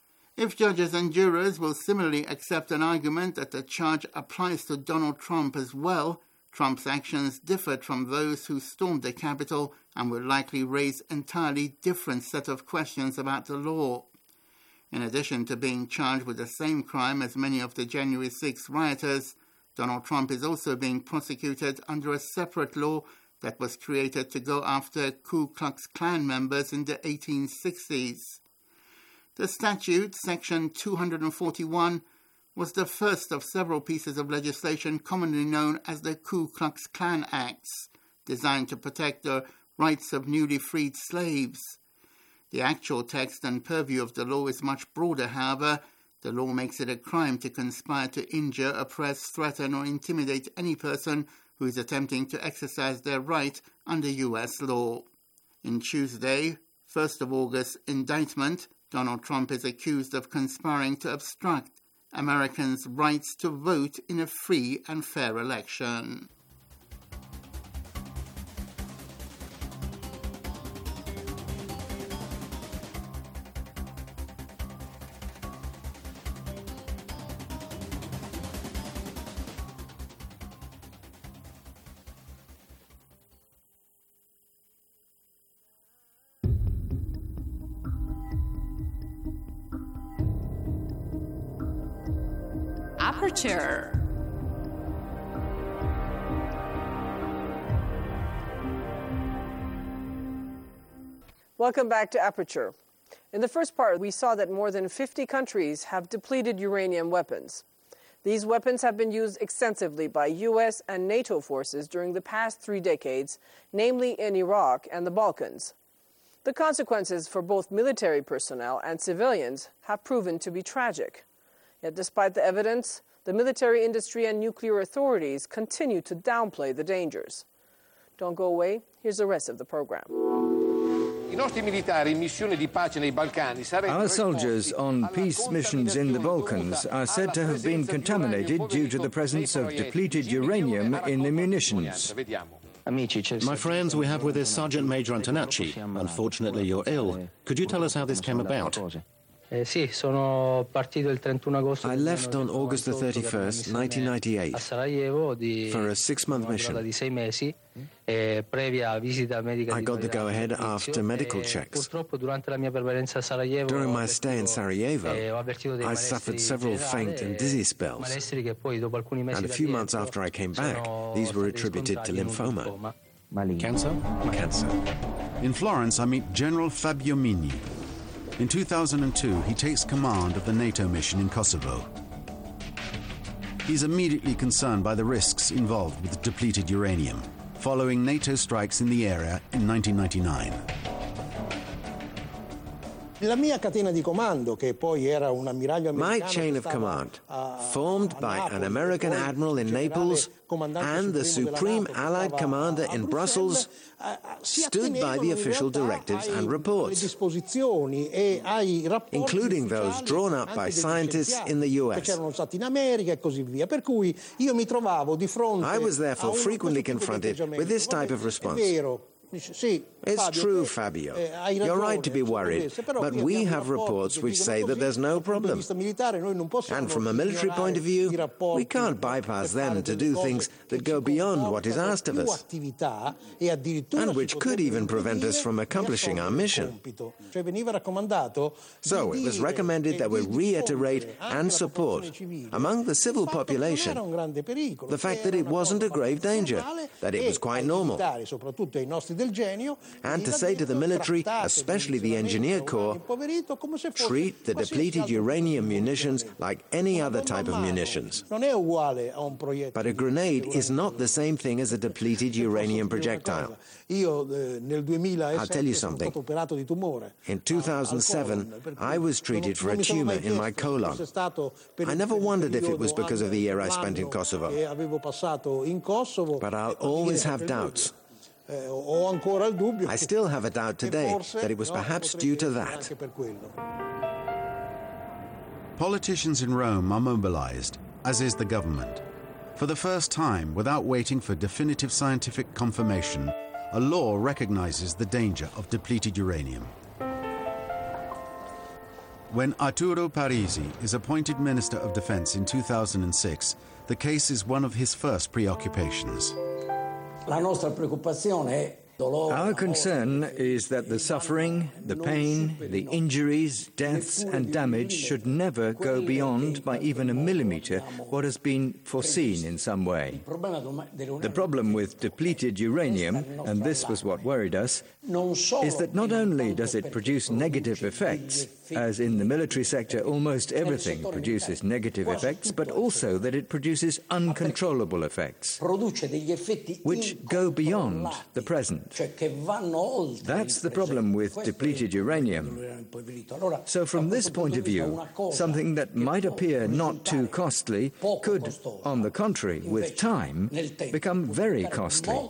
If judges and jurors will similarly accept an argument that the charge applies to Donald Trump as well, Trump's actions differed from those who stormed the Capitol and will likely raise entirely different set of questions about the law. In addition to being charged with the same crime as many of the January sixth rioters, Donald Trump is also being prosecuted under a separate law that was created to go after Ku Klux Klan members in the eighteen sixties. The statute, Section two forty-one, was the first of several pieces of legislation commonly known as the Ku Klux Klan Acts, designed to protect the rights of newly freed slaves. The actual text and purview of the law is much broader, however. The law makes it a crime to conspire to injure, oppress, threaten, or intimidate any person who is attempting to exercise their right under U S law. In Tuesday, first of August indictment, Donald Trump is accused of conspiring to obstruct Americans' rights to vote in a free and fair election. Aperture. Welcome back to Aperture. In the first part, we saw that more than fifty countries have depleted uranium weapons. These weapons have been used extensively by U S and NATO forces during the past three decades, namely in Iraq and the Balkans. The consequences for both military personnel and civilians have proven to be tragic. Yet despite the evidence, the military industry and nuclear authorities continue to downplay the dangers. Don't go away. Here's the rest of the program. Our soldiers on peace missions in the Balkans are said to have been contaminated due to the presence of depleted uranium in the munitions. My friends, we have with us Sergeant Major Antonacci. Unfortunately, you're ill. Could you tell us how this came about? I left on August the thirty-first, nineteen ninety-eight, for a six-month mission. I got the go-ahead after medical checks. During my stay in Sarajevo, I suffered several faint and dizzy spells, and a few months after I came back, these were attributed to lymphoma. Cancer? Cancer. In Florence, I meet General Fabio Migni. In two thousand two, he takes command of the NATO mission in Kosovo. He's immediately concerned by the risks involved with depleted uranium, following NATO strikes in the area in nineteen ninety-nine. My chain of command, formed by an American admiral in Naples and the Supreme Allied Commander in Brussels, stood by the official directives and reports, including those drawn up by scientists in the U S. I was therefore frequently confronted with this type of response. It's true, Fabio. You're right to be worried, but we have reports which say that there's no problem. And from a military point of view, we can't bypass them to do things that go beyond what is asked of us, and which could even prevent us from accomplishing our mission. So it was recommended that we reiterate and support, among the civil population, the fact that it wasn't a grave danger, that it was quite normal. And to say to the military, especially the Engineer Corps, treat the depleted uranium munitions like any other type of munitions. But a grenade is not the same thing as a depleted uranium projectile. I'll tell you something. In two thousand seven, I was treated for a tumor in my colon. I never wondered if it was because of the year I spent in Kosovo. But I'll always have doubts. I still have a doubt today that it was perhaps due to that. Politicians in Rome are mobilized, as is the government. For the first time, without waiting for definitive scientific confirmation, a law recognizes the danger of depleted uranium. When Arturo Parisi is appointed Minister of Defense in two thousand six, the case is one of his first preoccupations. Our concern is that the suffering, the pain, the injuries, deaths and damage should never go beyond by even a millimetre what has been foreseen in some way. The problem with depleted uranium, and this was what worried us, is that not only does it produce negative effects, as in the military sector almost everything produces negative effects, but also that it produces uncontrollable effects, which go beyond the present. That's the problem with depleted uranium. So from this point of view, something that might appear not too costly could, on the contrary, with time, become very costly.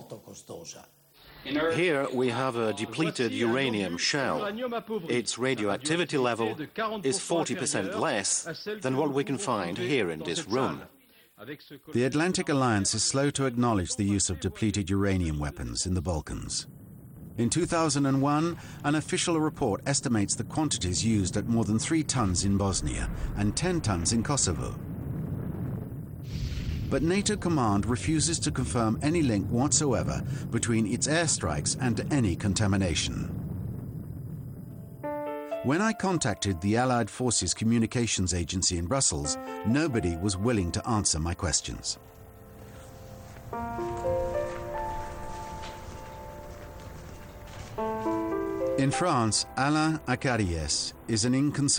Here we have a depleted uranium shell. Its radioactivity level is forty percent less than what we can find here in this room. The Atlantic Alliance is slow to acknowledge the use of depleted uranium weapons in the Balkans. In two thousand one, an official report estimates the quantities used at more than three tons in Bosnia and ten tons in Kosovo. But NATO command refuses to confirm any link whatsoever between its airstrikes and any contamination. When I contacted the Allied Forces Communications Agency in Brussels, nobody was willing to answer my questions. In France, Alain Acariès is an inconsolable